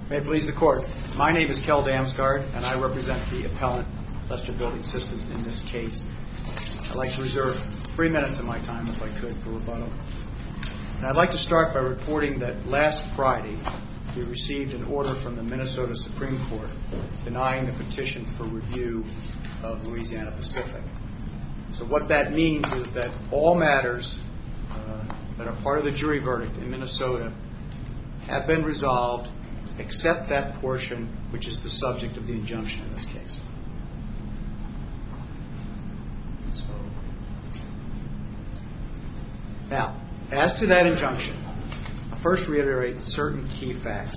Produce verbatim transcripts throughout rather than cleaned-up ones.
May it please the Court. My name is Kel Damsgaard, and I represent the appellant, Lester Building Systems, in this case. I'd like to reserve three minutes of my time, if I could, for rebuttal. And I'd like to start by reporting that last Friday, we received an order from the Minnesota Supreme Court denying the petition for review of Louisiana Pacific. So what that means is that all matters uh, that are part of the jury verdict in Minnesota have been resolved except that portion which is the subject of the injunction in this case. So, now, as to that injunction, I'll first reiterate certain key facts.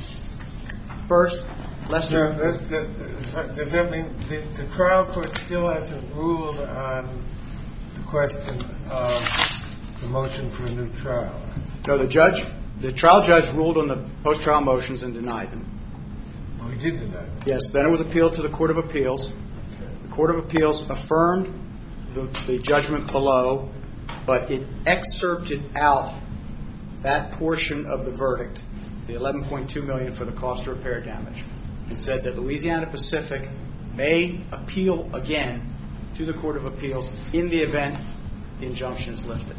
First, Lester... No, that, that, does that mean the, the trial court still hasn't ruled on the question of the motion for a new trial? No, the judge... The trial judge ruled on the post-trial motions and denied them. Oh, he did deny them? Yes. Then it was appealed to the Court of Appeals. Okay. The Court of Appeals affirmed the, the judgment below, but it excerpted out that portion of the verdict, the eleven point two million dollars for the cost of repair damage, and said that Louisiana Pacific may appeal again to the Court of Appeals in the event the injunction is lifted.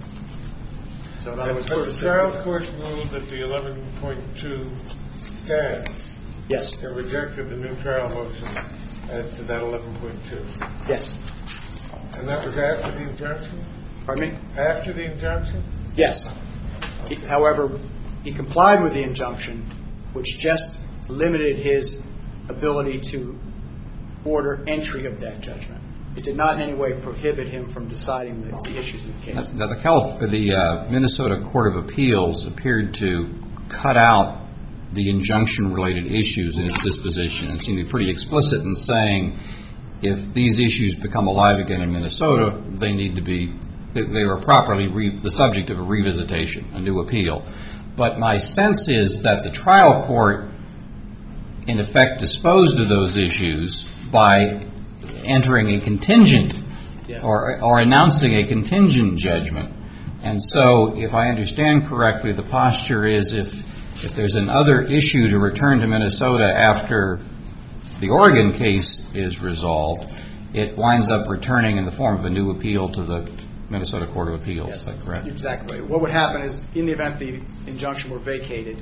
So in other words, but the trial court ruled that the eleven point two stands. Yes. And rejected the new trial motion as to that eleven point two. Yes. And that was after the injunction? Pardon me? After the injunction? Yes. He, however, he complied with the injunction, which just limited his ability to order entry of that judgment. It did not in any way prohibit him from deciding the, the issues of the case. Now, the, Calif- the uh, Minnesota Court of Appeals appeared to cut out the injunction-related issues in its disposition and seemed to be pretty explicit in saying if these issues become alive again in Minnesota, they need to be, they, they are properly re- the subject of a revisitation, a new appeal. But my sense is that the trial court, in effect, disposed of those issues by entering a contingent yes. or or announcing a contingent judgment. And so, if I understand correctly, the posture is if if there's another issue to return to Minnesota after the Oregon case is resolved, it winds up returning in the form of a new appeal to the Minnesota Court of Appeals. Yes, is that correct? Exactly. What would happen is, in the event the injunction were vacated,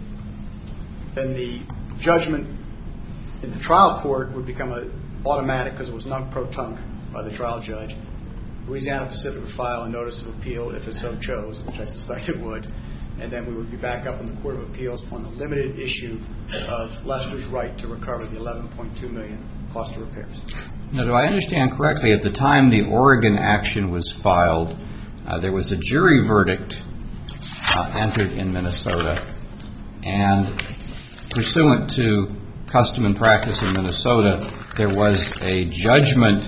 then the judgment in the trial court would become a automatic because it was non-pro-tunc by the trial judge. Louisiana Pacific would file a notice of appeal if it so chose, which I suspect it would, and then we would be back up in the Court of Appeals on the limited issue of Lester's right to recover the eleven point two million dollars cost of repairs. Now, do I understand correctly, at the time the Oregon action was filed, uh, there was a jury verdict uh, entered in Minnesota, and pursuant to custom and practice in Minnesota, there was a judgment,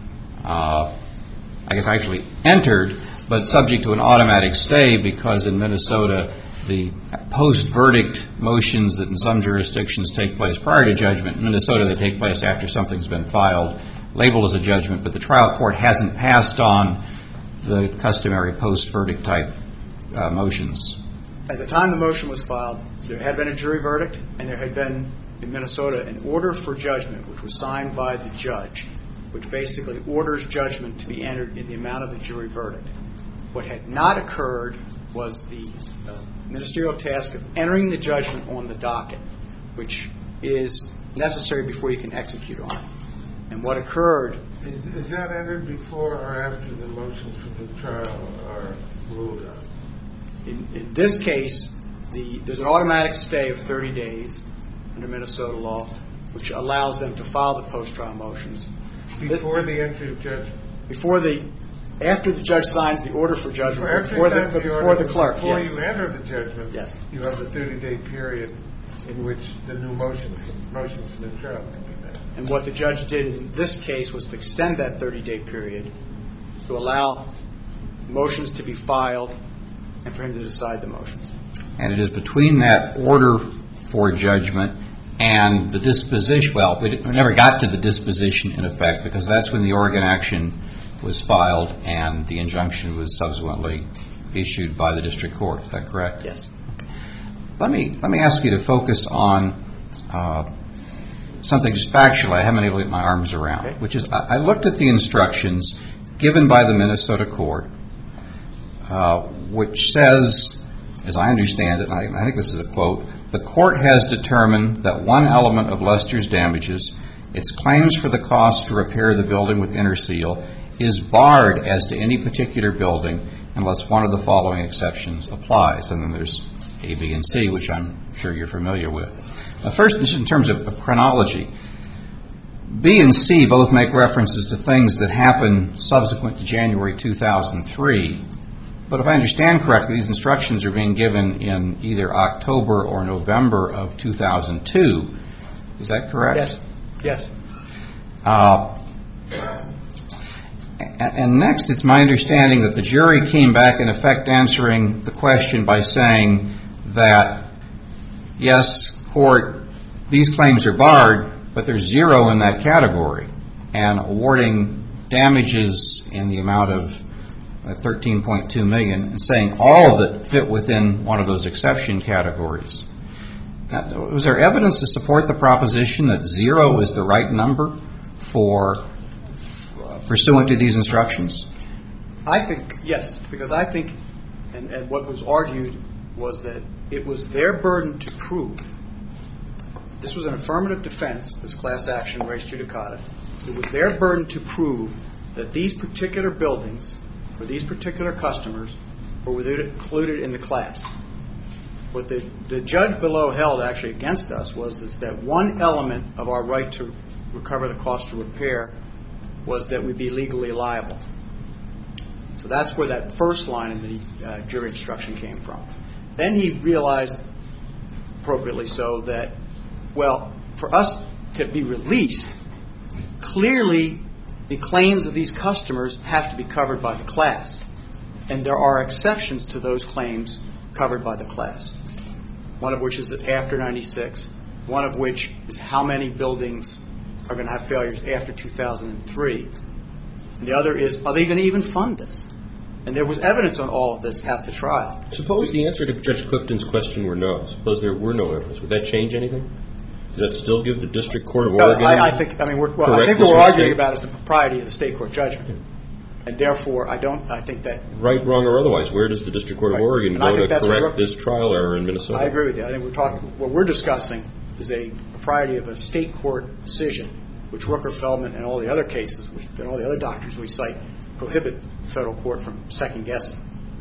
uh, I guess actually entered, but subject to an automatic stay because in Minnesota the post-verdict motions that in some jurisdictions take place prior to judgment, in Minnesota they take place after something's been filed, labeled as a judgment, but the trial court hasn't passed on the customary post-verdict type uh, motions. At the time the motion was filed, there had been a jury verdict, and there had been in Minnesota an order for judgment, which was signed by the judge, which basically orders judgment to be entered in the amount of the jury verdict. What had not occurred was the uh, ministerial task of entering the judgment on the docket, which is necessary before you can execute on it. And what occurred... Is, is that entered before or after the motions for the trial are ruled on? In, in this case, the, there's an automatic stay of thirty days under Minnesota law, which allows them to file the post-trial motions. Before the entry of judgment? Before the, after the judge signs the order for judgment, before, before, the, the, before order, the clerk. Before yes. you enter the judgment, yes. you have the thirty-day period in which the new motions, motions for the trial can be made. And what the judge did in this case was to extend that thirty-day period to allow motions to be filed and for him to decide the motions. And it is between that order for judgment and the disposition, well, we never got to the disposition in effect because that's when the Oregon action was filed and the injunction was subsequently issued by the district court. Is that correct? Yes. Let me let me ask you to focus on uh, something just factual I haven't been able to get my arms around, Okay. which is I, I looked at the instructions given by the Minnesota court, uh, which says, as I understand it, and I, I think this is a quote, the court has determined that one element of Lester's damages, its claims for the cost to repair the building with Interseal, is barred as to any particular building unless one of the following exceptions applies. And then there's A, B, and C, which I'm sure you're familiar with. Uh, first, just in terms of, of chronology, B and C both make references to things that happened subsequent to January two thousand three. But if I understand correctly, these instructions are being given in either October or November of two thousand two. Is that correct? Yes. Yes. Uh, and, and next, it's my understanding that the jury came back in effect answering the question by saying that, yes, court, these claims are barred, but there's zero in that category, and awarding damages in the amount of thirteen point two million dollars and saying all that fit within one of those exception categories. Now, was there evidence to support the proposition that zero is the right number for uh, pursuant to these instructions? I think, yes, because I think, and, and what was argued was that it was their burden to prove. This was an affirmative defense, this class action, res judicata. It was their burden to prove that these particular buildings for these particular customers were included in the class. What the, the judge below held actually against us was is that one element of our right to recover the cost of repair was that we be legally liable. So that's where that first line in the uh, jury instruction came from. Then he realized, appropriately so, that, well, for us to be released, clearly the claims of these customers have to be covered by the class. And there are exceptions to those claims covered by the class. One of which is after ninety-six. One of which is how many buildings are going to have failures after two thousand three. And the other is, are they going to even fund this? And there was evidence on all of this at the trial. Suppose the answer to Judge Clifton's question were no. Suppose there were no evidence. Would that change anything? Does that still give the District Court of Oregon? No, I, I think. I mean, we're, well, I think what we're arguing about is the propriety of the state court judgment, yeah. And therefore, I don't. I think that right, wrong, or otherwise, where does the District Court right. of Oregon and go to correct this trial error in Minnesota? I agree with you. I think we're talking. What we're discussing is a propriety of a state court decision, which Rooker Feldman and all the other cases, which, and all the other doctrines we cite, prohibit the federal court from second guessing.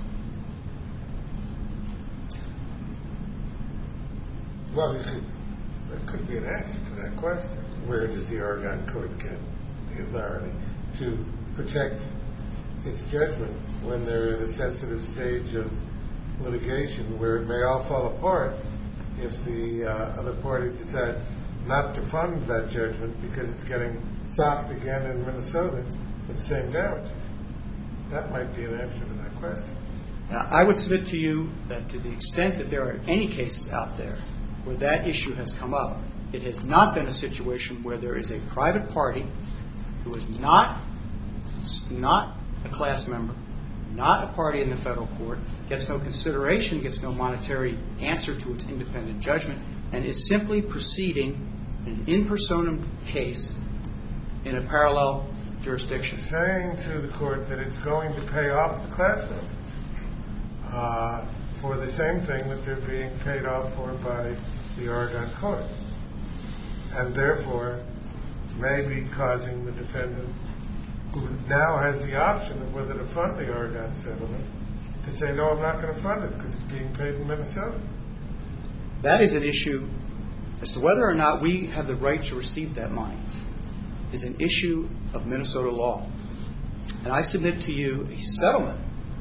Well, you could, there could be an answer to that question. Where does the Oregon court get the authority to protect its judgment when they're at a sensitive stage of litigation where it may all fall apart if the uh, other party decides not to fund that judgment because it's getting socked again in Minnesota for the same damages? That might be an answer to that question. Now, I would submit to you that to the extent that there are any cases out there where that issue has come up, it has not been a situation where there is a private party who is not not a class member, not a party in the federal court, gets no consideration, gets no monetary answer to its independent judgment, and is simply proceeding an in personam case in a parallel jurisdiction. Saying to the court that it's going to pay off the class members uh, for the same thing that they're being paid off for by the Oregon court, and therefore may be causing the defendant, who now has the option of whether to fund the Oregon settlement, to say, no, I'm not going to fund it because it's being paid in Minnesota. That is an issue as to whether or not we have the right to receive that money is an issue of Minnesota law. And I submit to you a settlement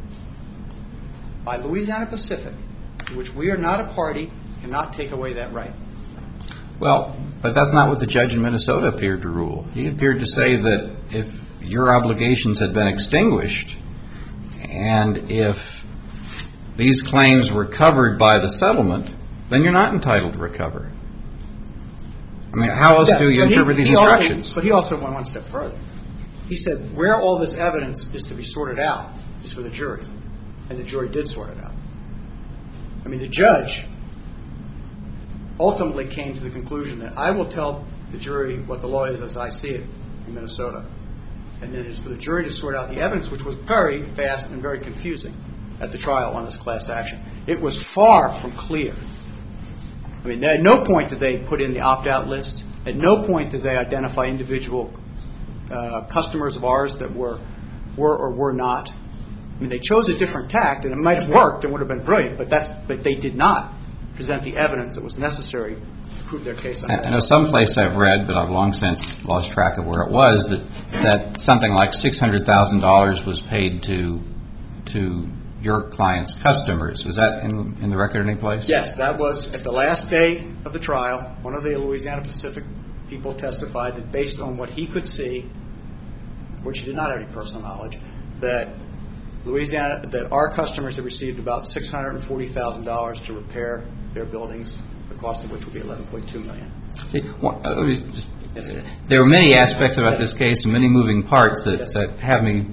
by Louisiana Pacific to which we are not a party cannot take away that right. Well, but that's not what the judge in Minnesota appeared to rule. He appeared to say that if your obligations had been extinguished and if these claims were covered by the settlement, then you're not entitled to recover. I mean, how else yeah, do you interpret he, these he instructions? Also, but he also went one step further. He said where all this evidence is to be sorted out is for the jury. And the jury did sort it out. I mean, the judge ultimately came to the conclusion that I will tell the jury what the law is as I see it in Minnesota. And then it's for the jury to sort out the evidence, which was very fast and very confusing at the trial on this class action. It was far from clear. I mean, at no point did they put in the opt-out list. At no point did they identify individual uh, customers of ours that were were or were not. I mean, they chose a different tact, and it might have worked and would have been brilliant, but that's but they did not present the evidence that was necessary to prove their case. On I know someplace I've read, but I've long since lost track of where it was, that that something like six hundred thousand dollars was paid to to your client's customers. Was that in, in the record any place? Yes, that was at the last day of the trial. One of the Louisiana Pacific people testified that based on what he could see, which he did not have any personal knowledge, that Louisiana, that our customers had received about six hundred forty thousand dollars to repair their buildings, the cost of which would be eleven point two million dollars. Yes, there are many aspects about yes. this case and many moving parts that, Yes. that have me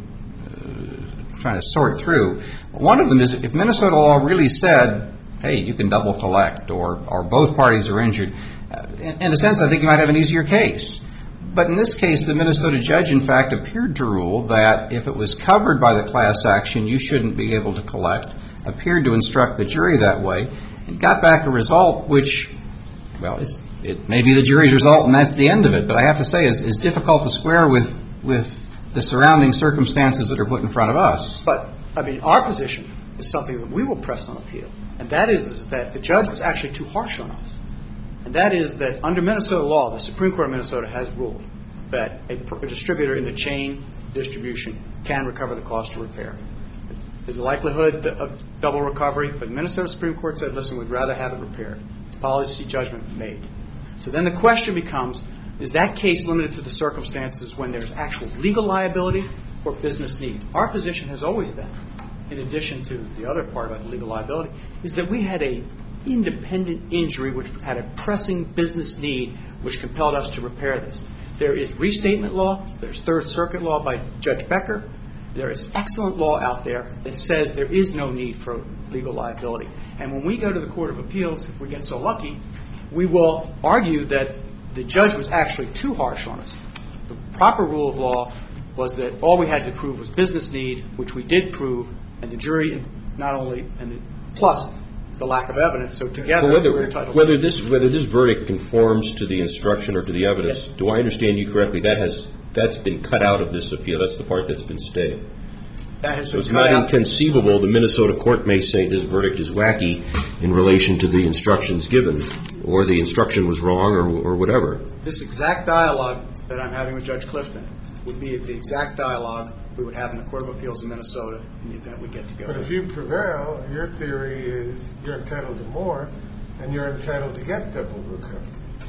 uh, trying to sort through. One of them is if Minnesota law really said, hey, you can double collect or, or both parties are injured, uh, in, in a sense, I think you might have an easier case. But in this case, the Minnesota judge, in fact, appeared to rule that if it was covered by the class action, you shouldn't be able to collect, appeared to instruct the jury that way, and got back a result which, well, it's, it may be the jury's result and that's the end of it, but I have to say is, is difficult to square with, with the surrounding circumstances that are put in front of us. But, I mean, our position is something that we will press on appeal, and that is, is that the judge was actually too harsh on us. And that is that under Minnesota law, the Supreme Court of Minnesota has ruled that a, a distributor in the chain distribution can recover the cost of repair. There's a likelihood of double recovery, but the Minnesota Supreme Court said, listen, we'd rather have it repaired. It's policy judgment made. So then the question becomes, is that case limited to the circumstances when there's actual legal liability or business need? Our position has always been, in addition to the other part about the legal liability, is that we had a independent injury which had a pressing business need which compelled us to repair this. There is restatement law. There's Third Circuit law by Judge Becker. There is excellent law out there that says there is no need for legal liability. And when we go to the Court of Appeals, if we get so lucky, we will argue that the judge was actually too harsh on us. The proper rule of law was that all we had to prove was business need, which we did prove, and the jury not only, and the, plus the lack of evidence. So together, well, whether, we're entitled whether to this whether this verdict conforms to the instruction or to the evidence. Yes. Do I understand you correctly? That has that's been cut out of this appeal. That's the part that's been stayed. That has So been it's cut not out. inconceivable the Minnesota court may say this verdict is wacky in relation to the instructions given, or the instruction was wrong, or, or whatever. This exact dialogue that I'm having with Judge Clifton would be the exact dialogue we would have in the Court of Appeals in Minnesota in the event we get to go. But if you prevail, your theory is you're entitled to more, and you're entitled to get double recovery.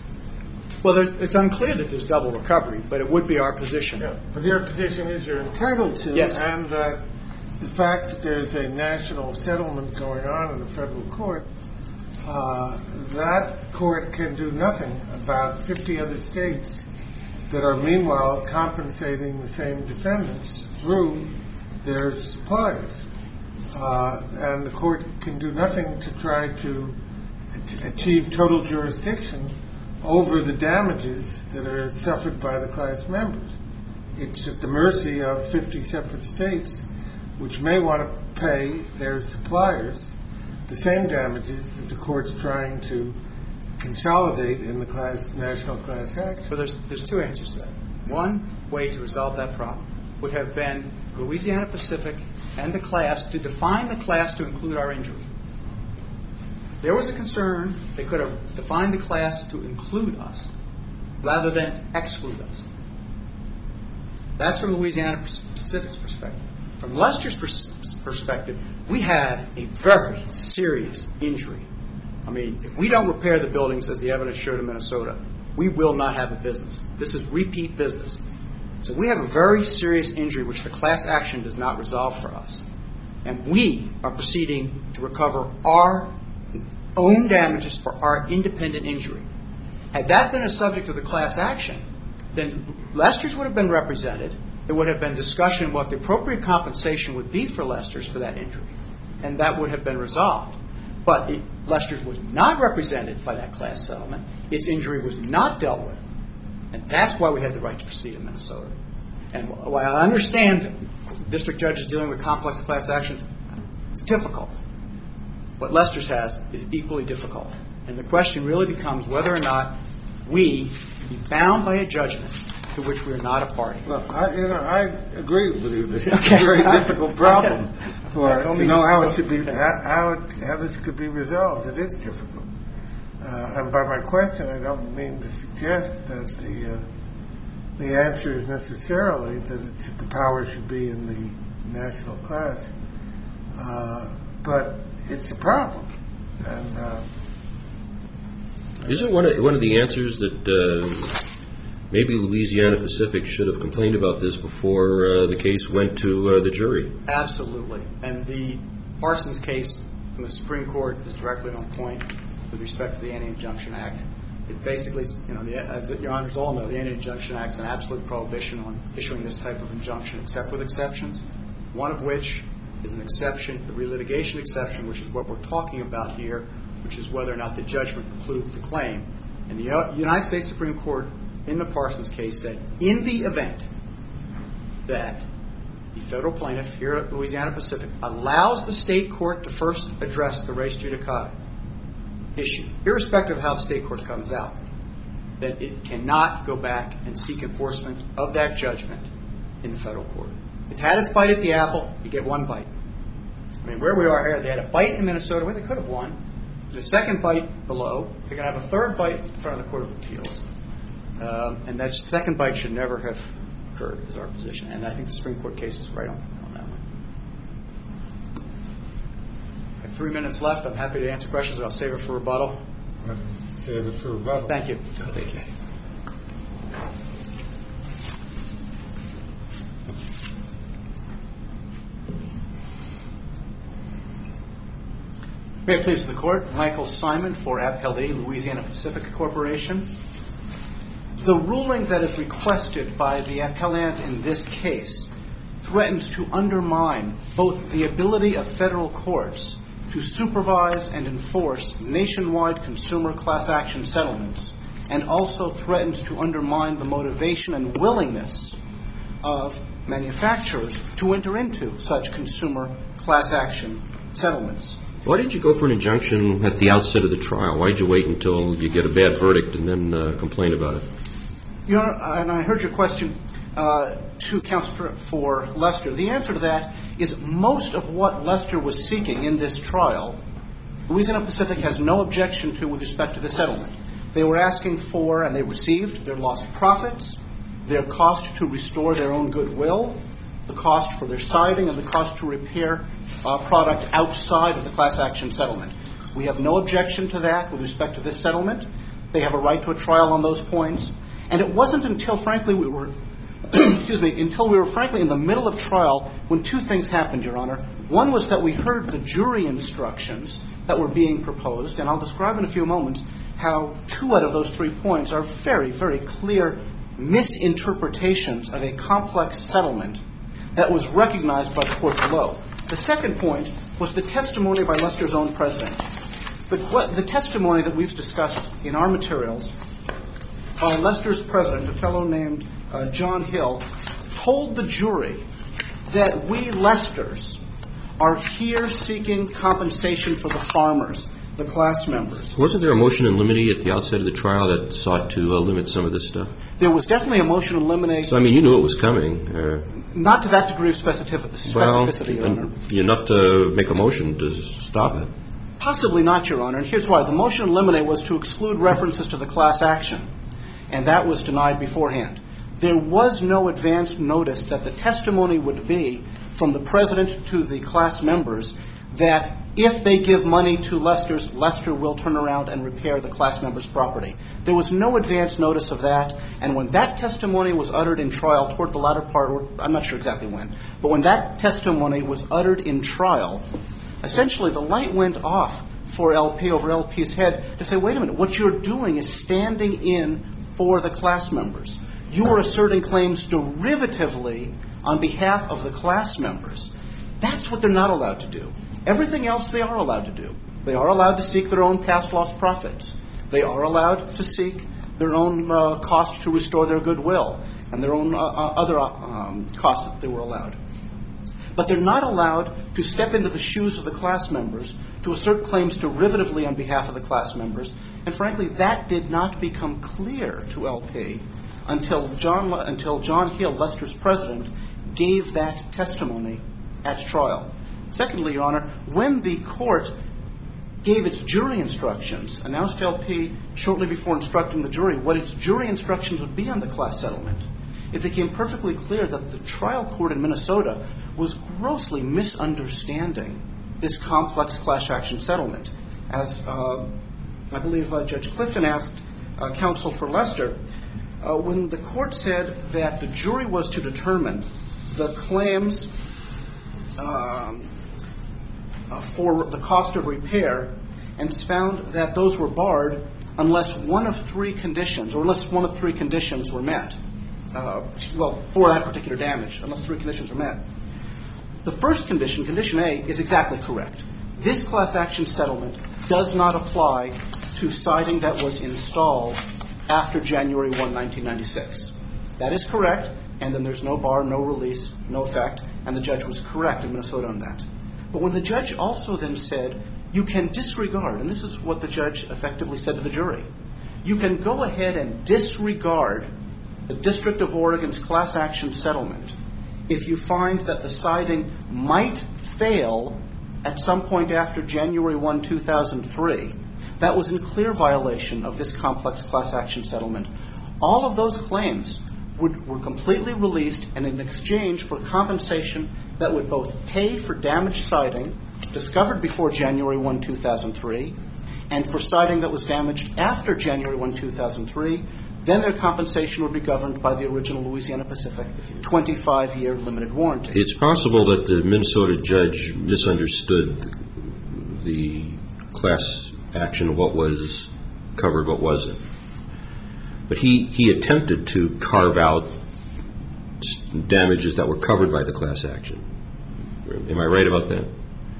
Well, there, it's unclear that there's double recovery, but it would be our position. Yeah, but your position is you're entitled to, Yes. and that the fact that there's a national settlement going on in the federal court, uh, that court can do nothing about fifty other states that are meanwhile compensating the same defendants through their suppliers. Uh, and the court can do nothing to try to achieve total jurisdiction over the damages that are suffered by the class members. It's at the mercy of fifty separate states which may want to pay their suppliers the same damages that the court's trying to consolidate in the class national class action. So there's there's two answers to that. One way to resolve that problem would have been Louisiana Pacific and the class to define the class to include our injury. There was a concern they could have defined the class to include us rather than exclude us. That's from Louisiana Pacific's perspective. From Lester's pers- perspective, we have a very serious injury. I mean, if we don't repair the buildings as the evidence showed in Minnesota, we will not have a business. This is repeat business. So we have a very serious injury which the class action does not resolve for us. And we are proceeding to recover our own damages for our independent injury. Had that been a subject of the class action, then Lester's would have been represented. There would have been discussion of what the appropriate compensation would be for Lester's for that injury. And that would have been resolved. But it, Lester's was not represented by that class settlement. Its injury was not dealt with. And that's why we had the right to proceed in Minnesota. And while I understand district judges dealing with complex class actions, it's difficult. What Lester's has is equally difficult. And the question really becomes whether or not we can be bound by a judgment to which we are not a party. Well, I, you know, I agree with you. It's Okay. a very difficult problem for I don't to mean know to- how it should be, how, how, it, how this could be resolved. It is difficult. Uh, and by my question, I don't mean to suggest that the uh, the answer is necessarily that it, the power should be in the national class, uh, but it's a problem. And uh, Isn't one of, one of the answers that uh, maybe Louisiana Pacific should have complained about this before uh, the case went to uh, the jury? Absolutely. And the Parsons case from the Supreme Court is directly on point with respect to the Anti-Injunction Act. It basically, you know, the, as your honors all know, the Anti-Injunction Act is an absolute prohibition on issuing this type of injunction except with exceptions, one of which is an exception, the relitigation exception, which is what we're talking about here, which is whether or not the judgment precludes the claim. And the uh, United States Supreme Court in the Parsons case said, in the event that the federal plaintiff here at Louisiana Pacific allows the state court to first address the res judicata issue, irrespective of how the state court comes out, then it cannot go back and seek enforcement of that judgment in the federal court. It's had its bite at the apple. You get one bite. I mean, where we are here, they had a bite in Minnesota where they could have won. The second bite below, they're going to have a third bite in front of the Court of Appeals. Um, and that second bite should never have occurred, is our position. And I think the Supreme Court case is right on, on that one. I have three minutes left. I'm happy to answer questions, but I'll save it for rebuttal. save it for rebuttal. Thank you. Thank you. May it please the Court, Michael Simon for Appellee, Louisiana Pacific Corporation. The ruling that is requested by the appellant in this case threatens to undermine both the ability of federal courts to supervise and enforce nationwide consumer class action settlements, and also threatens to undermine the motivation and willingness of manufacturers to enter into such consumer class action settlements. Why did you go for an injunction at the outset of the trial? Why did you wait until you get a bad verdict and then uh, complain about it? Your Honor, and I heard your question uh, to counsel for, for Lester. The answer to that is most of what Lester was seeking in this trial, Louisiana Pacific has no objection to with respect to the settlement. They were asking for, and they received, their lost profits, their cost to restore their own goodwill, the cost for their siding, and the cost to repair uh, product outside of the class action settlement. We have no objection to that with respect to this settlement. They have a right to a trial on those points. And it wasn't until, frankly, we were, excuse me, until we were, frankly, in the middle of trial when two things happened, Your Honor. One was that we heard the jury instructions that were being proposed, and I'll describe in a few moments how two out of those three points are very, very clear misinterpretations of a complex settlement that was recognized by the court below. The second point was the testimony by Lester's own president. The, the testimony that we've discussed in our materials by Lester's president, a fellow named uh, John Hill, told the jury that we Lesters are here seeking compensation for the farmers, the class members. Wasn't there a motion in limine at the outset of the trial that sought to uh, limit some of this stuff? There was definitely a motion in limine. So, I mean, you knew it was coming. Uh, Not to that degree of specificity, well, specificity Your Honor. enough to make a motion to stop it. Possibly not, Your Honor, and here's why. The motion in limine was to exclude references to the class action, and that was denied beforehand. There was no advance notice that the testimony would be from the president to the class members that if they give money to Lester's, Lester will turn around and repair the class members' property. There was no advance notice of that, and when that testimony was uttered in trial toward the latter part, or I'm not sure exactly when, but when that testimony was uttered in trial, essentially the light went off for L P over L P's head to say, wait a minute, what you're doing is standing in for the class members. You are asserting claims derivatively on behalf of the class members. That's what they're not allowed to do. Everything else they are allowed to do. They are allowed to seek their own past lost profits. They are allowed to seek their own uh, cost to restore their goodwill and their own uh, uh, other uh, um, costs that they were allowed. But they're not allowed to step into the shoes of the class members to assert claims derivatively on behalf of the class members. And frankly, that did not become clear to L P until John, until John Hill, Lester's president, gave that testimony at trial. Secondly, Your Honor, when the court gave its jury instructions, announced to L P shortly before instructing the jury what its jury instructions would be on the class settlement, it became perfectly clear that the trial court in Minnesota was grossly misunderstanding this complex class action settlement. As uh, I believe uh, Judge Clifton asked uh, counsel for Lester, uh, when the court said that the jury was to determine the claims um, uh, for the cost of repair and found that those were barred unless one of three conditions, or unless one of three conditions were met. Uh, well, for that particular damage, unless three conditions were met. The first condition, condition A, is exactly correct. This class action settlement does not apply to siding that was installed after January first, nineteen ninety-six. That is correct, and then there's no bar, no release, no effect, and the judge was correct in Minnesota on that. But when the judge also then said, you can disregard, and this is what the judge effectively said to the jury, you can go ahead and disregard the District of Oregon's class action settlement if you find that the siding might fail at some point after January first, two thousand three. That was in clear violation of this complex class action settlement. All of those claims would, were completely released, and in exchange for compensation that would both pay for damaged siding discovered before January first, two thousand three, and for siding that was damaged after January first, two thousand three, then their compensation would be governed by the original Louisiana Pacific twenty-five year limited warranty. It's possible that the Minnesota judge misunderstood the class action, what was covered, what wasn't. But he, he attempted to carve out damages that were covered by the class action. Am I right about that?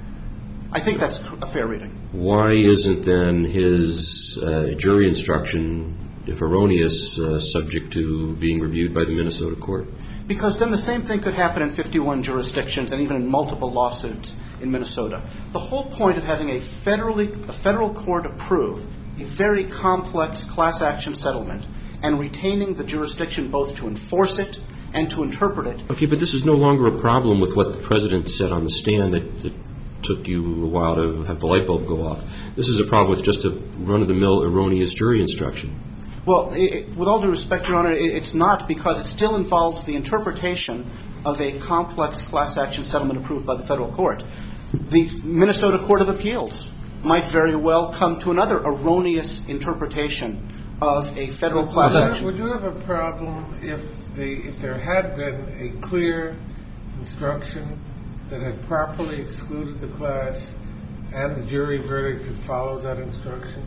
I think that's a fair reading. Why isn't then his uh, jury instruction, if erroneous, uh, subject to being reviewed by the Minnesota court? Because then the same thing could happen in fifty-one jurisdictions and even in multiple lawsuits in Minnesota. The whole point of having a federally a federal court approve a very complex class action settlement and retaining the jurisdiction both to enforce it and to interpret it. Okay, but this is no longer a problem with what the president said on the stand that, that took you a while to have the light bulb go off. This is a problem with just a run-of-the-mill erroneous jury instruction. Well, it, with all due respect, Your Honor, it, it's not, because it still involves the interpretation of a complex class action settlement approved by the federal court. The Minnesota Court of Appeals might very well come to another erroneous interpretation of a federal class would action. Would you have a problem if the if there had been a clear instruction that had properly excluded the class and the jury verdict had followed that instruction?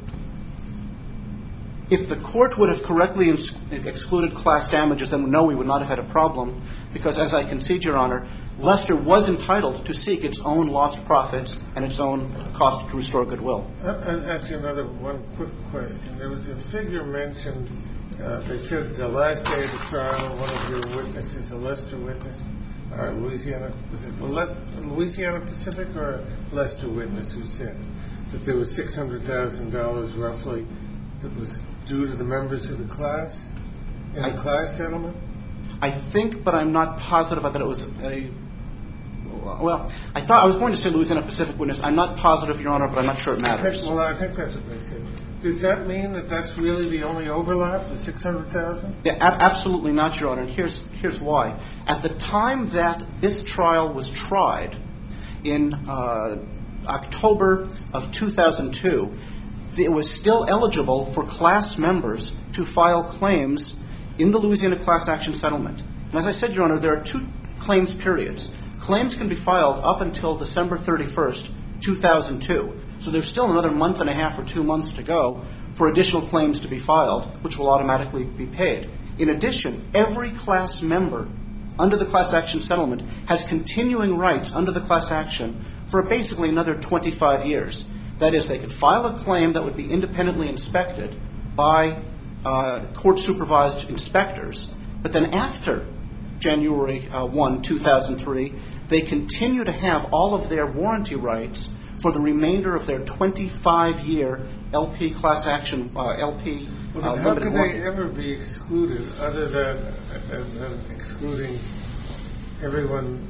If the court would have correctly ins- excluded class damages, then no, we would not have had a problem, because as I concede, Your Honor, Lester was entitled to seek its own lost profits and its own cost to restore goodwill. I'll ask you another one quick question. There was a figure mentioned. Uh, they said the last day of the trial, one of your witnesses, a Lester witness, or Louisiana, was it Le- Louisiana Pacific or a Lester witness who said that there was six hundred thousand dollars roughly that was due to the members of the class in the class settlement? I think, but I'm not positive that it was a. Well, I thought I was going to say Louisiana Pacific witness. I'm not positive, Your Honor, but I'm not sure it matters. Well, I think that's what they said. Does that mean that that's really the only overlap, the six hundred thousand? Yeah, a- absolutely not, Your Honor. And here's here's why. At the time that this trial was tried, in uh, October of two thousand two, it was still eligible for class members to file claims in the Louisiana class action settlement. And as I said, Your Honor, there are two claims periods. Claims can be filed up until December thirty-first, two thousand two. So there's still another month and a half or two months to go for additional claims to be filed, which will automatically be paid. In addition, every class member under the class action settlement has continuing rights under the class action for basically another twenty-five years. That is, they could file a claim that would be independently inspected by uh, court-supervised inspectors, but then after January uh, first, two thousand three, they continue to have all of their warranty rights for the remainder of their twenty-five year L P class action, uh, L P uh, Well, how limited could warranty. they ever be excluded other than, than, than excluding everyone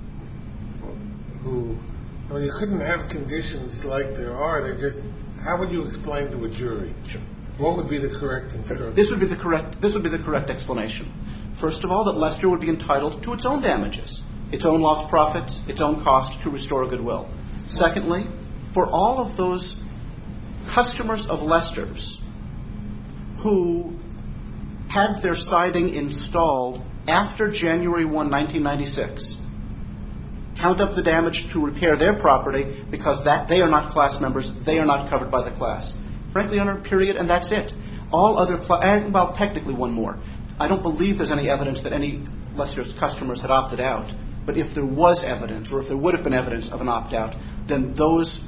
who, I mean, you couldn't have conditions like there are. They just, how would you explain to a jury? Sure. What would be the correct instruction? This would be the correct. This would be the correct explanation. First of all, that Lester would be entitled to its own damages, its own lost profits, its own cost to restore goodwill. Secondly, for all of those customers of Lester's who had their siding installed after January first, nineteen ninety-six, count up the damage to repair their property because that they are not class members, they are not covered by the class. Frankly, under period, and that's it. All other, cl- and well, technically one more. I don't believe there's any evidence that any Lester's customers had opted out. But if there was evidence, or if there would have been evidence of an opt-out, then those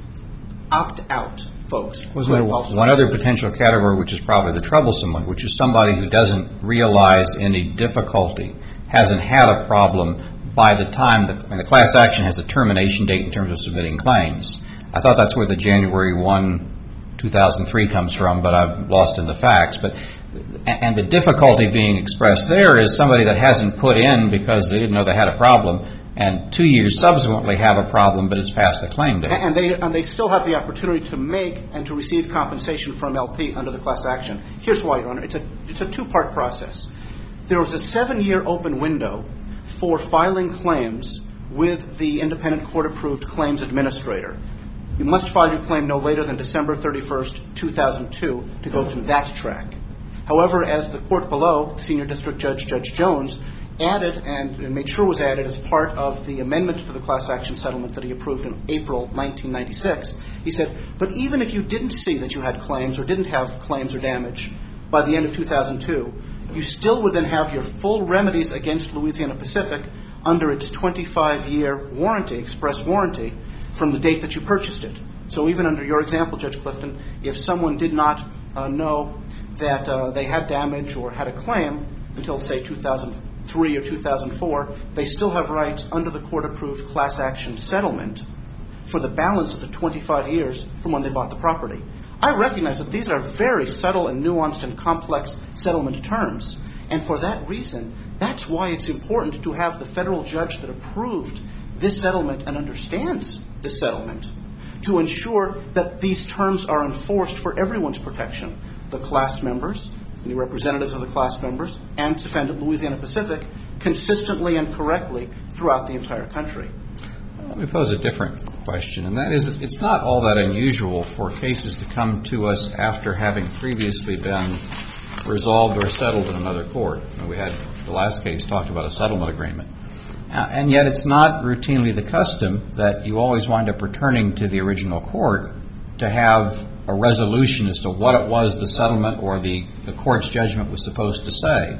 opt-out folks. Wasn't there one other potential category, which is probably the troublesome one, which is somebody who doesn't realize any difficulty, hasn't had a problem by the time the, when the class action has a termination date in terms of submitting claims. I thought that's where the January first, two thousand three comes from, but I'm lost in the facts. But and the difficulty being expressed there is somebody that hasn't put in because they didn't know they had a problem, and two years subsequently have a problem, but it's past the claim date. And they and they still have the opportunity to make and to receive compensation from L P under the class action. Here's why, Your Honor. It's a it's a two-part process. There was a seven-year open window for filing claims with the independent court-approved claims administrator. You must file your claim no later than December thirty-first, two thousand two to go through that track. However, as the court below, Senior District Judge Judge Jones, added and made sure was added as part of the amendment to the class action settlement that he approved in April nineteen ninety-six, he said, but even if you didn't see that you had claims or didn't have claims or damage by the end of two thousand two, you still would then have your full remedies against Louisiana Pacific under its twenty-five year warranty, express warranty, from the date that you purchased it. So even under your example, Judge Clifton, if someone did not uh, know that uh, they had damage or had a claim until, say, two thousand three or two thousand four, they still have rights under the court-approved class action settlement for the balance of the twenty-five years from when they bought the property. I recognize that these are very subtle and nuanced and complex settlement terms, and for that reason, that's why it's important to have the federal judge that approved this settlement and understands this settlement to ensure that these terms are enforced for everyone's protection, the class members, the representatives of the class members, and defendant Louisiana Pacific, consistently and correctly throughout the entire country. Let me pose a different question, and that is, it's not all that unusual for cases to come to us after having previously been resolved or settled in another court. And we had the last case talked about a settlement agreement. Uh, and yet it's not routinely the custom that you always wind up returning to the original court to have a resolution as to what it was the settlement or the, the court's judgment was supposed to say.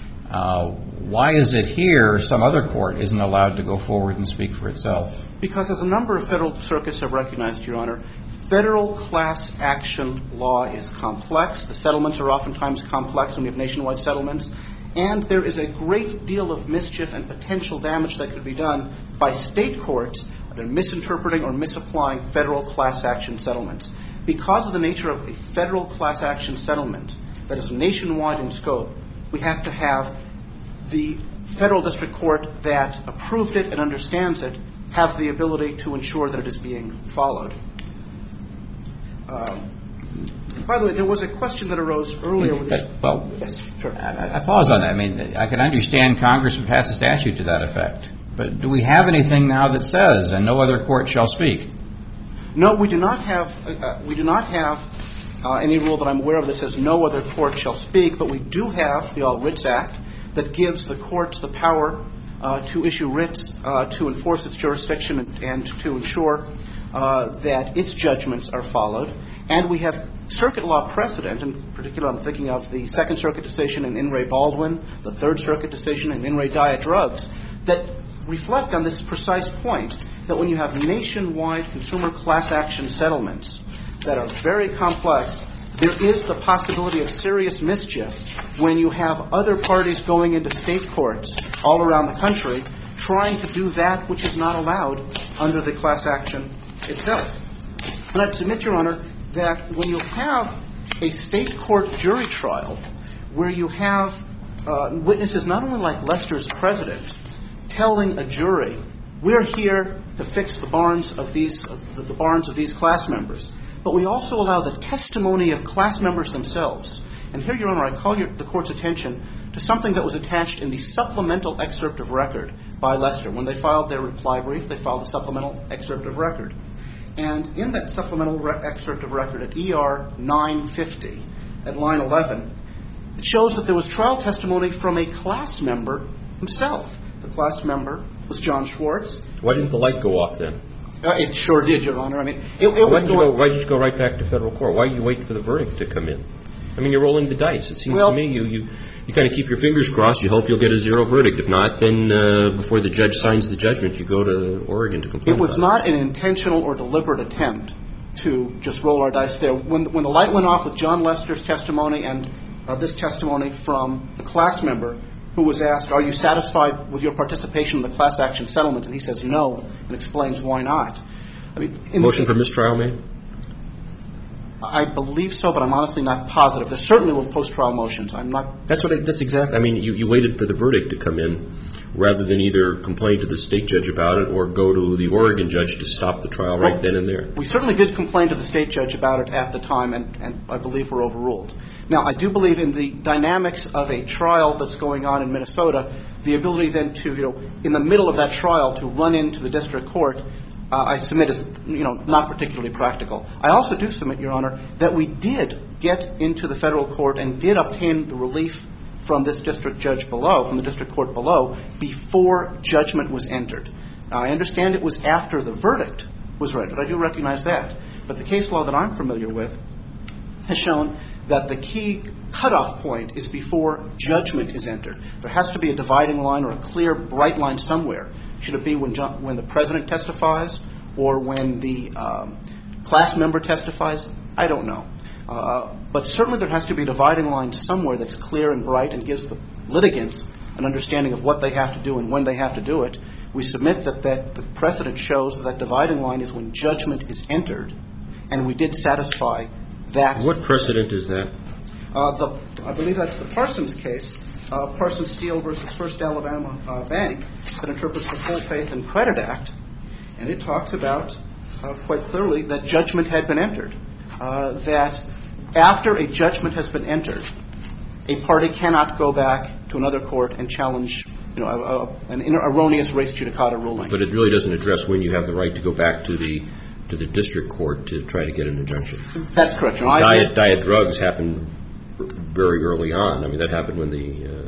Uh, why is it here some other court isn't allowed to go forward and speak for itself? Because as a number of federal circuits have recognized, Your Honor, federal class action law is complex. The settlements are oftentimes complex when we have nationwide settlements. And there is a great deal of mischief and potential damage that could be done by state courts that are misinterpreting or misapplying federal class action settlements. Because of the nature of a federal class action settlement that is nationwide in scope, we have to have the federal district court that approved it and understands it have the ability to ensure that it is being followed. Um, by the way, there was a question that arose earlier. With this. Well, yes, sure. I, I pause on that. I mean, I can understand Congress would pass a statute to that effect. But do we have anything now that says, and no other court shall speak? No, we do not have. Uh, we do not have uh, any rule that I'm aware of that says no other court shall speak. But we do have the All Writs Act that gives the courts the power uh, to issue writs uh, to enforce its jurisdiction and, and to ensure uh, that its judgments are followed. And we have circuit law precedent. In particular, I'm thinking of the Second Circuit decision in In re Baldwin, the Third Circuit decision in In re Dia Drugs, that reflect on this precise point. that when you have nationwide consumer class action settlements that are very complex, there is the possibility of serious mischief when you have other parties going into state courts all around the country trying to do that which is not allowed under the class action itself. And I'd submit, Your Honor, that when you have a state court jury trial where you have uh, witnesses not only like Lester's president telling a jury, we're here to fix the barns of these uh, the barns of these class members, but we also allow the testimony of class members themselves. And here, Your Honor, I call your, the Court's attention to something that was attached in the supplemental excerpt of record by Lester. When they filed their reply brief, they filed a supplemental excerpt of record. And in that supplemental re- excerpt of record at E R nine fifty, at line eleven, it shows that there was trial testimony from a class member himself. The class member was John Schwartz. Why didn't the light go off then? Uh, it sure did, Your Honor. I mean, it, it why, was did you going... go, why did you go right back to federal court? Why did you wait for the verdict to come in? I mean, you're rolling the dice. It seems well, to me you, you, you kind of keep your fingers crossed. You hope you'll get a zero verdict. If not, then uh, before the judge signs the judgment, you go to Oregon to complain. It was about not an intentional or deliberate attempt to just roll our dice there. When, when the light went off with John Lester's testimony and uh, this testimony from the class member who was asked, are you satisfied with your participation in the class action settlement? And he says no and explains why not. I mean, in Motion for mistrial made? I believe so, but I'm honestly not positive. There certainly were post-trial motions. I'm not... That's what I, that's exactly. I mean, you, you waited for the verdict to come in rather than either complain to the state judge about it or go to the Oregon judge to stop the trial right well, then and there. We certainly did complain to the state judge about it at the time, and, and I believe were overruled. Now, I do believe in the dynamics of a trial that's going on in Minnesota, the ability then to, you know, in the middle of that trial to run into the district court, Uh, I submit is, you know, not particularly practical. I also do submit, Your Honor, that we did get into the federal court and did obtain the relief from this district judge below, from the district court below, before judgment was entered. Now, I understand it was after the verdict was rendered. I do recognize that. But the case law that I'm familiar with has shown that the key cutoff point is before judgment is entered. There has to be a dividing line or a clear, bright line somewhere. Should it be when John, when the president testifies or when the um, class member testifies? I don't know. Uh, but certainly there has to be a dividing line somewhere that's clear and bright and gives the litigants an understanding of what they have to do and when they have to do it. We submit that, that the precedent shows that that dividing line is when judgment is entered, and we did satisfy that. What precedent is that? Uh, the, I believe that's the Parsons case. Uh, Parsons Steel versus First Alabama uh, Bank that interprets the Full Faith and Credit Act, and it talks about uh, quite clearly that judgment had been entered. Uh, that after a judgment has been entered, a party cannot go back to another court and challenge, you know, a, a, an erroneous res judicata ruling. But it really doesn't address when you have the right to go back to the to the district court to try to get an injunction. That's correct. You know, diet diet drugs happened very early on. I mean, that happened when the uh,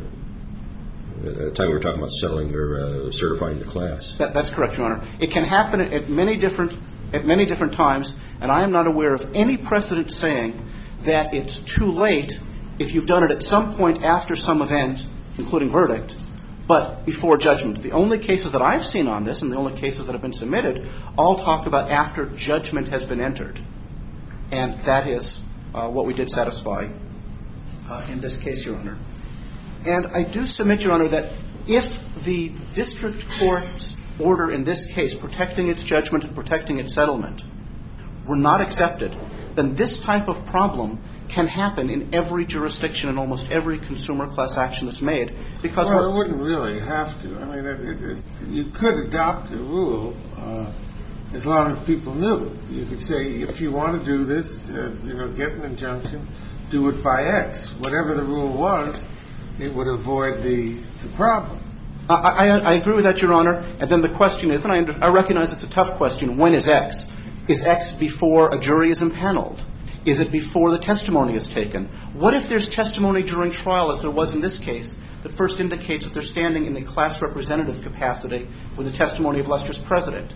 at the time we were talking about settling or uh, certifying the class. That, that's correct, Your Honor. It can happen at many different at many different times, and I am not aware of any precedent saying that it's too late if you've done it at some point after some event, including verdict, but before judgment. The only cases that I've seen on this, and the only cases that have been submitted, all talk about after judgment has been entered, and that is uh, what we did satisfy uh, in this case, Your Honor. And I do submit, Your Honor, that if the district court's order in this case, protecting its judgment and protecting its settlement, were not accepted, then this type of problem can happen in every jurisdiction and almost every consumer class action that's made. Because well, it wouldn't really have to. I mean, it, it, it, you could adopt a rule uh, as long as people knew. You could say, if you want to do this, uh, you know, get an injunction, do it by X. Whatever the rule was, it would avoid the, the problem. I, I, I agree with that, Your Honor. And then the question is, and I, under, I recognize it's a tough question, when is X? Is X before a jury is impaneled? Is it before the testimony is taken? What if there's testimony during trial, as there was in this case, that first indicates that they're standing in a class representative capacity with the testimony of Lester's president?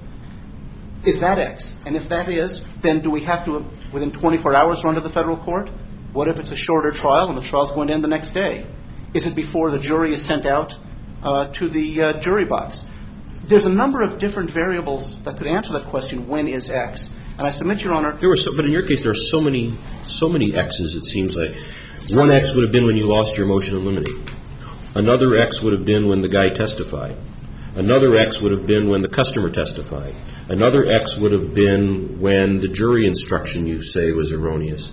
Is that X? And if that is, then do we have to, within twenty-four hours, run to the federal court? What if it's a shorter trial and the trial's going to end the next day? Is it before the jury is sent out uh, to the uh, jury box? there's a number of different variables that could answer that question, when is X? And I submit, Your Honor... There were so, but in your case, there are so many, so many X's, it seems like. One X would have been when you lost your motion in limine. Another X would have been when the guy testified. Another X would have been when the customer testified. Another X would have been when the jury instruction you say was erroneous.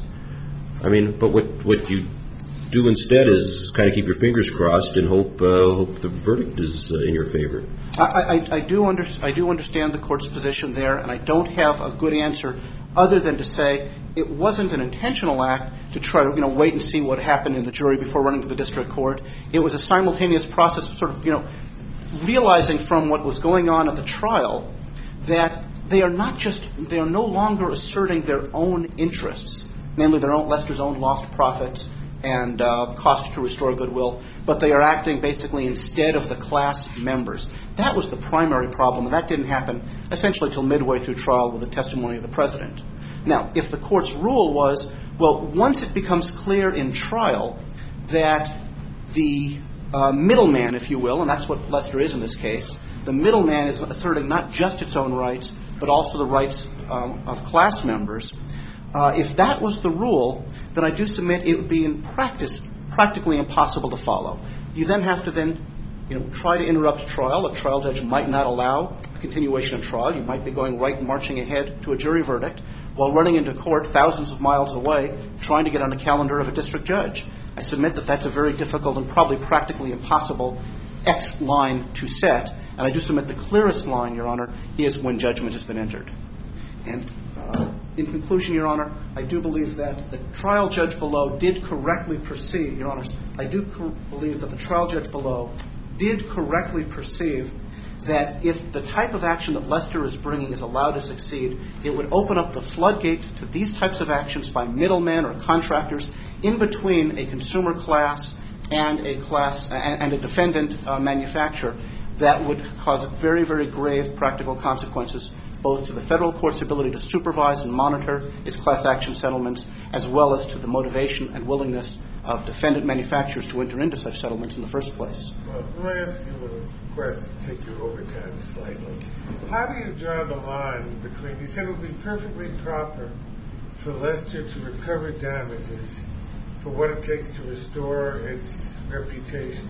I mean, but what what you do instead is kind of keep your fingers crossed and hope uh, hope the verdict is uh, in your favor. I, I, I do under, I do understand the court's position there, and I don't have a good answer other than to say it wasn't an intentional act to try to, you know, wait and see what happened in the jury before running to the district court. It was a simultaneous process of sort of, you know, realizing from what was going on at the trial that they are not just, they are no longer asserting their own interests, namely their own, Lester's own lost profits and uh, cost to restore goodwill, but they are acting basically instead of the class members. That was the primary problem, and that didn't happen essentially until midway through trial with the testimony of the president. Now, if the court's rule was, well, once it becomes clear in trial that the uh, middleman, if you will, and that's what Lester is in this case, the middleman is asserting not just its own rights, but also the rights um, of class members. Uh, if that was the rule, then I do submit it would be in practice practically impossible to follow. You then have to then, you know, try to interrupt trial. A trial judge might not allow a continuation of trial. You might be going right and marching ahead to a jury verdict while running into court thousands of miles away trying to get on the calendar of a district judge. I submit that that's a very difficult and probably practically impossible X line to set. And I do submit the clearest line, Your Honor, is when judgment has been entered. And uh, in conclusion, Your Honor, I do believe that the trial judge below did correctly perceive, Your Honors, I do cor- believe that the trial judge below did correctly perceive that if the type of action that Lester is bringing is allowed to succeed, it would open up the floodgate to these types of actions by middlemen or contractors in between a consumer class and a class and, and a defendant uh, manufacturer that would cause very, very grave practical consequences both to the federal court's ability to supervise and monitor its class action settlements, as well as to the motivation and willingness of defendant manufacturers to enter into such settlements in the first place. Well, let me ask you a question to take you over time slightly. How do you draw the line between, you said it would be perfectly proper for Lester to recover damages for what it takes to restore its reputation.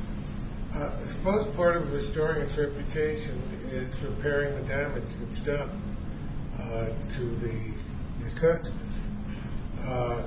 Uh, suppose part of restoring its reputation is repairing the damage that's done uh, to the these customers. Uh,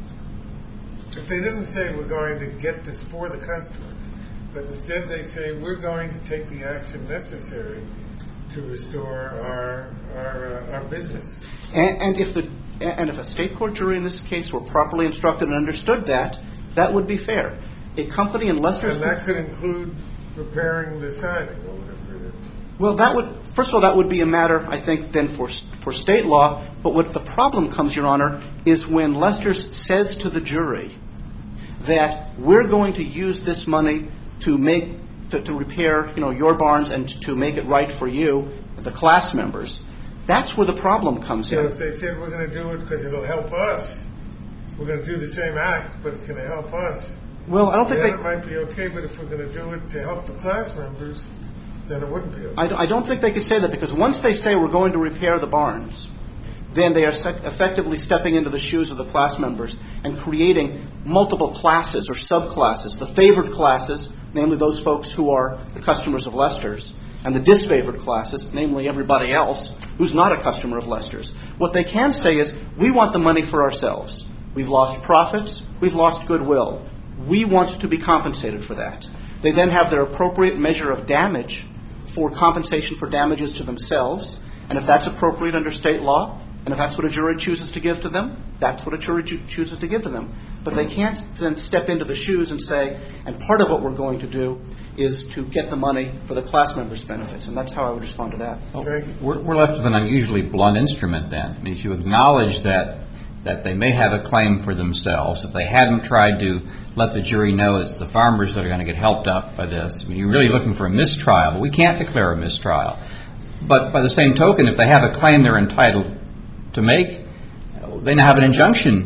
if they didn't say we're going to get this for the customer, but instead they say we're going to take the action necessary to restore our our, uh, our business. And, and if the and if a state court jury in this case were properly instructed and understood that, that would be fair. A company in Lester's... And that could include repairing the siding or whatever it is. Well, that would, first of all, that would be a matter, I think, then for for state law. But what the problem comes, Your Honor, is when Lester says to the jury that we're going to use this money to make, to, to repair, you know, your barns and to make it right for you, the class members. That's where the problem comes so in. So if they said we're going to do it because it'll help us, we're going to do the same act, but it's going to help us. Well, I don't think then they... it might be okay, but if we're going to do it to help the class members, then it wouldn't be okay. I, I don't think they could say that, because once they say we're going to repair the barns, then they are se- effectively stepping into the shoes of the class members and creating multiple classes or subclasses. The favored classes, namely those folks who are the customers of Lester's, and the disfavored classes, namely everybody else who's not a customer of Lester's. What they can say is, we want the money for ourselves. We've lost profits. We've lost goodwill. We want to be compensated for that. They then have their appropriate measure of damage for compensation for damages to themselves. And if that's appropriate under state law, and if that's what a jury chooses to give to them, that's what a jury cho- chooses to give to them. But they can't then step into the shoes and say, and part of what we're going to do is to get the money for the class members' benefits. And that's how I would respond to that. Well, we're, we're left with an unusually blunt instrument then. I mean, if you acknowledge that that they may have a claim for themselves, if they hadn't tried to let the jury know it's the farmers that are going to get helped up by this, I mean, you're really looking for a mistrial, but we can't declare a mistrial. But by the same token, if they have a claim they're entitled to make, they now have an injunction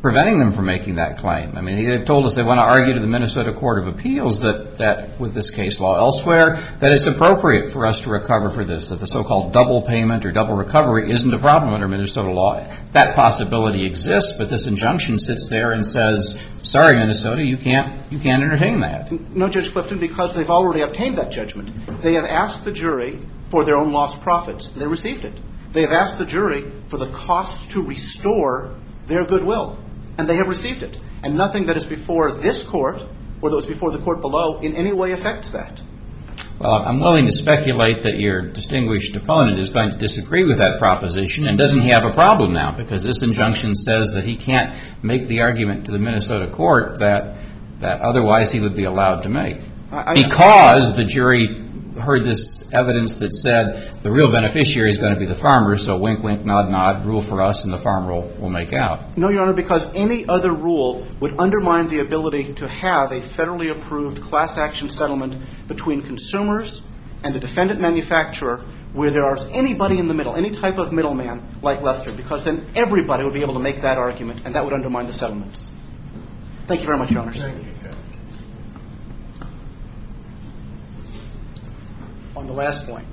preventing them from making that claim. I mean, they've told us they want to argue to the Minnesota Court of Appeals that, that with this case law elsewhere, that it's appropriate for us to recover for this, that the so-called double payment or double recovery isn't a problem under Minnesota law. That possibility exists, but this injunction sits there and says, sorry, Minnesota, you can't, you can't entertain that. No, Judge Clifton, because they've already obtained that judgment. They have asked the jury for their own lost profits. They received it. They have asked the jury for the cost to restore their goodwill. And they have received it. And nothing that is before this court or that was before the court below in any way affects that. Well, I'm willing to speculate that your distinguished opponent is going to disagree with that proposition and doesn't have a problem now, because this injunction says that he can't make the argument to the Minnesota court that that otherwise he would be allowed to make. I, I, because the jury heard this evidence that said the real beneficiary is going to be the farmer, so wink, wink, nod, nod, rule for us, and the farmer will, will make out. No, Your Honor, because any other rule would undermine the ability to have a federally approved class action settlement between consumers and a defendant manufacturer where there is anybody in the middle, any type of middleman like Lester, because then everybody would be able to make that argument, and that would undermine the settlements. Thank you very much, Your Honor. Thank you. On the last point,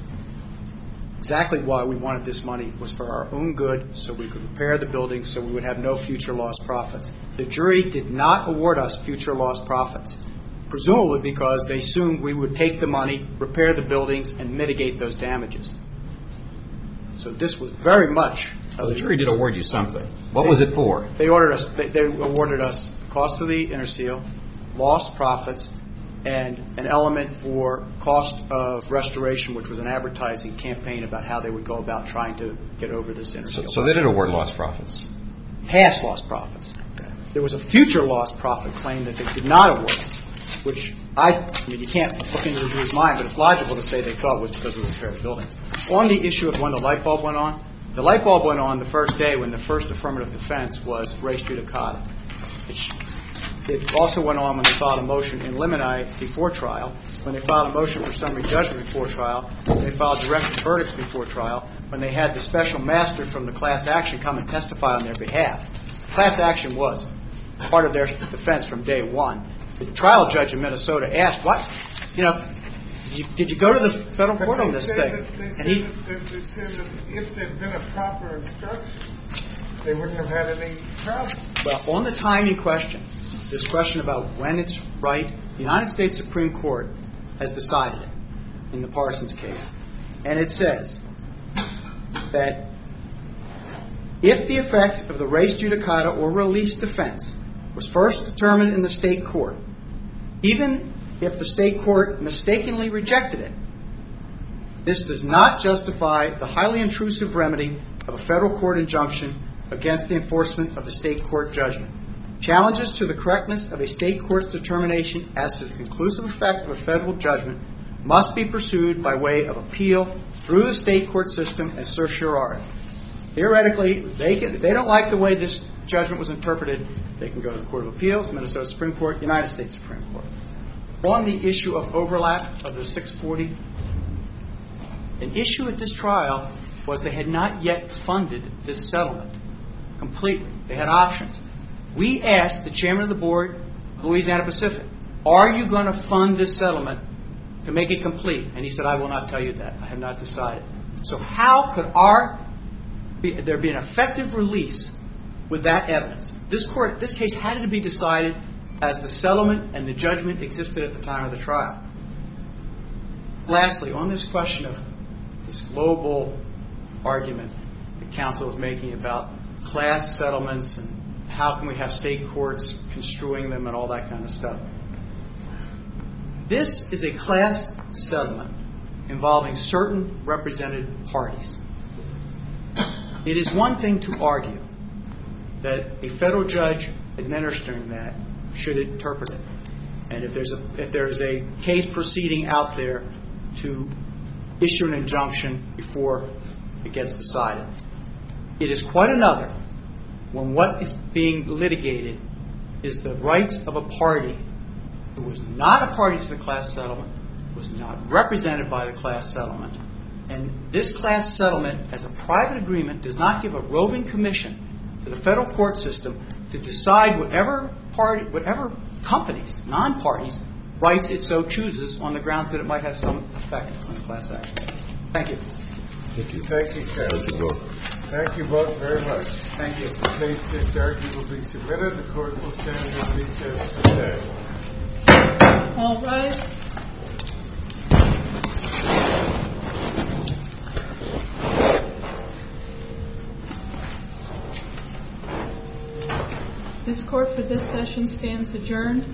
exactly why we wanted this money was for our own good, so we could repair the building, so we would have no future lost profits. The jury did not award us future lost profits, presumably because they assumed we would take the money, repair the buildings, and mitigate those damages. So this was very much... Well, the jury did award you something. What they, was it for? They ordered us. They, they awarded us cost of the interseal, lost profits, and an element for cost of restoration, which was an advertising campaign about how they would go about trying to get over this interseal. So, so they did award lost profits? Past lost profits. Okay. There was a future lost profit claim that they did not award us, which I, I mean, you can't look into the jury's mind, but it's logical to say they thought was because of the repair of the building. On the issue of when the light bulb went on, the light bulb went on the first day when the first affirmative defense was res judicata. It, It also went on when they filed a motion in limine before trial, when they filed a motion for summary judgment before trial, when they filed direct verdicts before trial, when they had the special master from the class action come and testify on their behalf. Class action was part of their defense from day one. The trial judge in Minnesota asked, what? You know, did you, did you go to the federal court on this thing? That, they, and said he, that, they said that if there had been a proper instruction, they wouldn't have had any problem. Well, on the timing question, this question about when it's right, the United States Supreme Court has decided it in the Parsons case. And it says that if the effect of the res judicata or release defense was first determined in the state court, even if the state court mistakenly rejected it, this does not justify the highly intrusive remedy of a federal court injunction against the enforcement of the state court judgment. Challenges to the correctness of a state court's determination as to the conclusive effect of a federal judgment must be pursued by way of appeal through the state court system as certiorari. Theoretically, they can, if they don't like the way this judgment was interpreted, they can go to the Court of Appeals, Minnesota Supreme Court, United States Supreme Court. On the issue of overlap of the six forty, an issue at this trial was they had not yet funded this settlement completely. They had options. We asked the chairman of the board, Louisiana Pacific, are you going to fund this settlement to make it complete? And he said, I will not tell you that. I have not decided. So how could our be, there be an effective release with that evidence? This court, this case had to be decided as the settlement and the judgment existed at the time of the trial. Lastly, on this question of this global argument the counsel was making about class settlements and how can we have state courts construing them and all that kind of stuff. This is a class settlement involving certain represented parties. It is one thing to argue that a federal judge administering that should interpret it. And if there's a if there's a case proceeding out there to issue an injunction before it gets decided. It is quite another when what is being litigated is the rights of a party who was not a party to the class settlement, was not represented by the class settlement, and this class settlement as a private agreement does not give a roving commission to the federal court system to decide whatever party, whatever companies, non-parties, rights it so chooses on the grounds that it might have some effect on the class action. Thank you. Thank you. Thank you, counsel. Thank you both. Thank you both very much. Thank you. The case just argued will be submitted. The court will stand in recess today. All rise. This court for this session stands adjourned.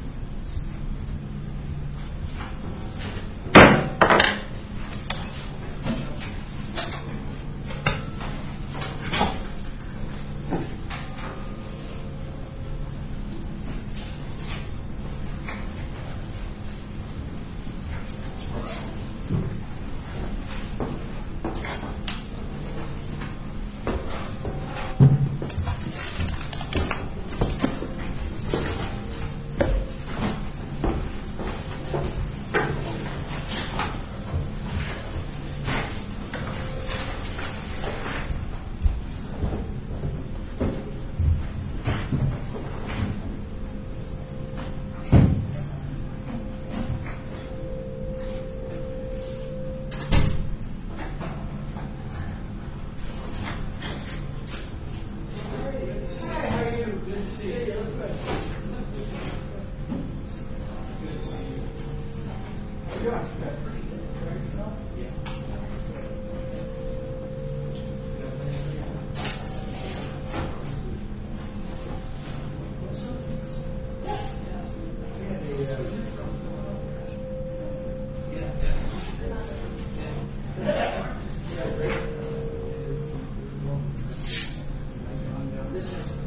Yeah.